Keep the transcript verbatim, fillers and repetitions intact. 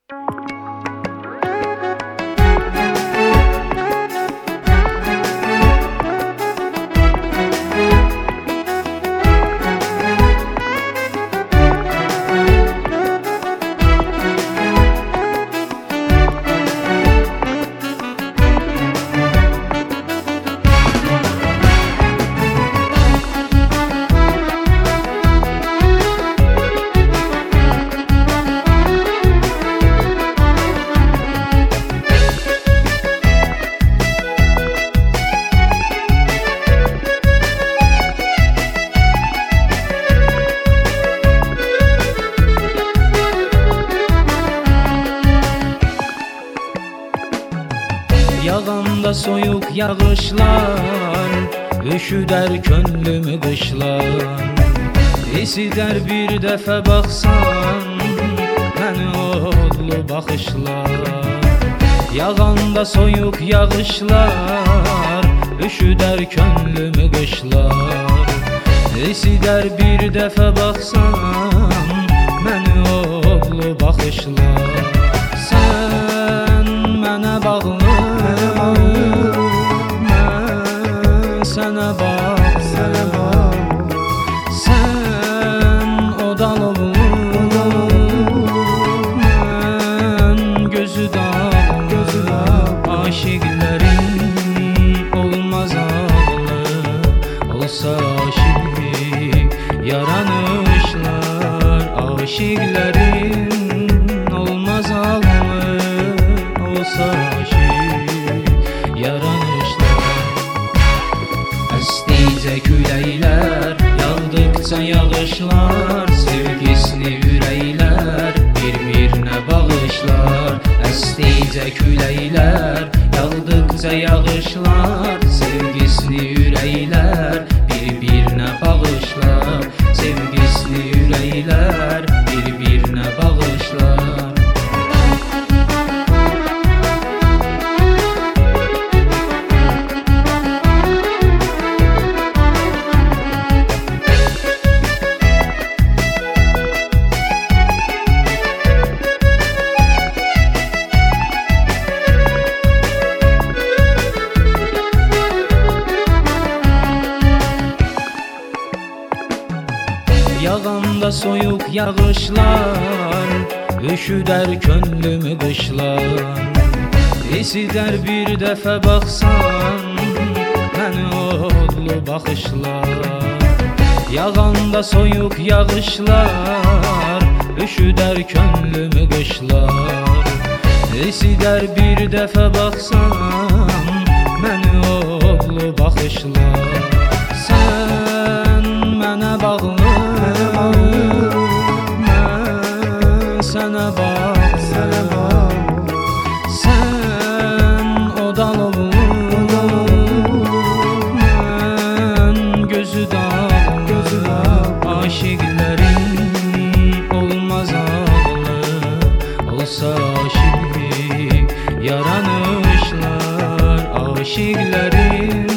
Yağanda soyuq yağışlar, üşüdər könlümü qışlar. Esidər bir dəfə baxsan, məni odlu baxışlar. Yağanda soyuq yağışlar, üşüdər könlümü qışlar. Esidər bir dəfə baxsan, məni odlu baxışlar. Sən mənə bağlı, sənə bax, sənə bax. Sən o dalovlu, mən gözü dağlı, gözü dağlı. Aşiqlərin olmaz ağlı, olsa aşiq yaranışlar. Aşiqlərin olmaz ağlı, olsa aşiq yaranışlar. Əsdikcə küləklər, yağdıqca yağışlar, sevgisini ürəklər bir-birinə bağışlar. Əsdikcə küləklər, yağdıqca yağışlar, sevgisini ürəklər bir-birinə bağışlar. Sevgisini ürəklər bir-birinə bağışlar. Yağanda soyuq yağışlar, üşüdər könlümü qışlar. Esidər bir dəfə baxsan, məni odlu baxışlar. Yağanda soyuq yağışlar, üşüdər könlümü qışlar. Esidər bir dəfə baxsan, məni odlu baxışlar. Sən mənə bağlı, sənə bax, sənə bax. Sən o dalovlu, mən gözü dağlı, gözü dağlı. Aşiqlərin olmaz ağlı, olsa aşiq yaranışlar. Aşiqlərin